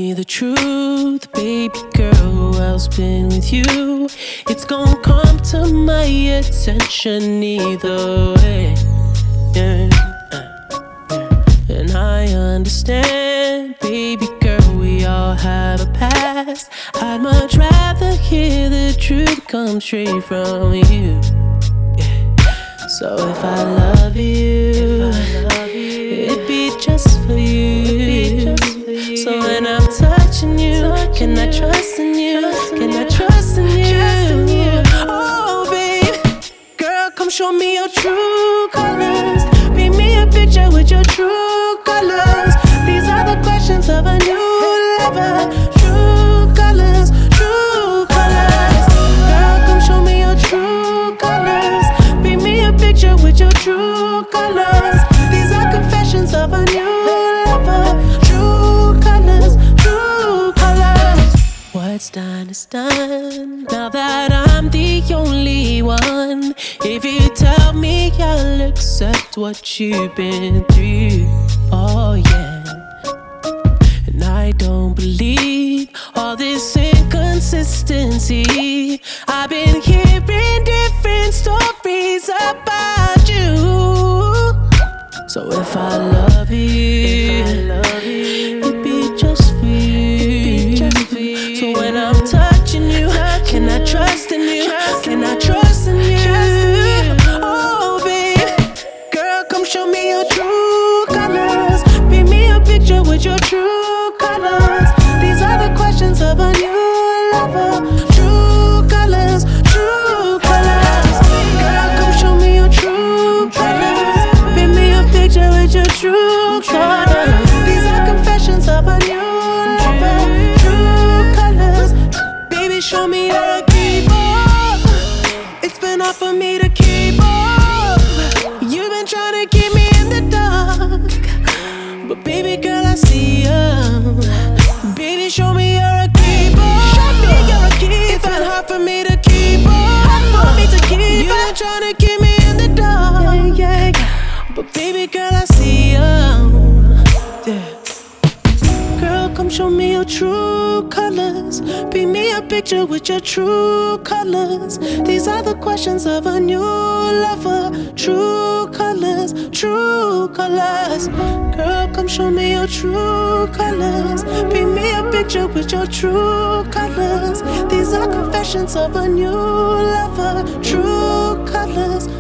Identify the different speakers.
Speaker 1: me the truth, baby girl, who else been with you? It's gonna come to my attention either way. Yeah. And I understand, baby girl, we all have a past. I'd much rather hear the truth come straight from you. So if I love you, it'd be just for you. So when I'm touching you, can I trust in you? Can I trust in you? Oh baby, girl, come show me your true colors. Paint me a picture with your true colors. These are the questions of a new lover. True colors, true colors. Girl, come show me your true colors. Paint me a picture with your true colors. These are confessions of a new lover. True colors, true colors. What's done is done. Now that I'm the only one, if you tell me I'll accept what you've been through, oh yeah. And I don't believe all this inconsistency. I've been hearing different stories about you. So if I love you, it'd be just for you. So when I'm touching you, can I trust in you? Can I trust in you? Oh baby, girl, come show me your true colors. Paint me a picture with your true colors. These are the questions of a new lover. True colors, true colors. Girl, come show me your true colors. Paint me a picture with your true colors. These are confessions of a new lover. True colors. Baby, show me you're a keeper. It's been hard for me to keep up. You've been trying to keep me in the dark, but baby girl, I see you. Baby, show me you're a keeper. Show me you're a keeper. It's been hard for me to keep up. For me to keep up. You've been trying to keep me in the dark, yeah. But baby girl, I see you. Yeah. Girl, come show me your true colors. Paint me a picture with your true colors. These are the questions of a new lover. True colors, true colors. Girl, come show me your true colors. Paint me a picture with your true colors. These are confessions of a new lover. True colors,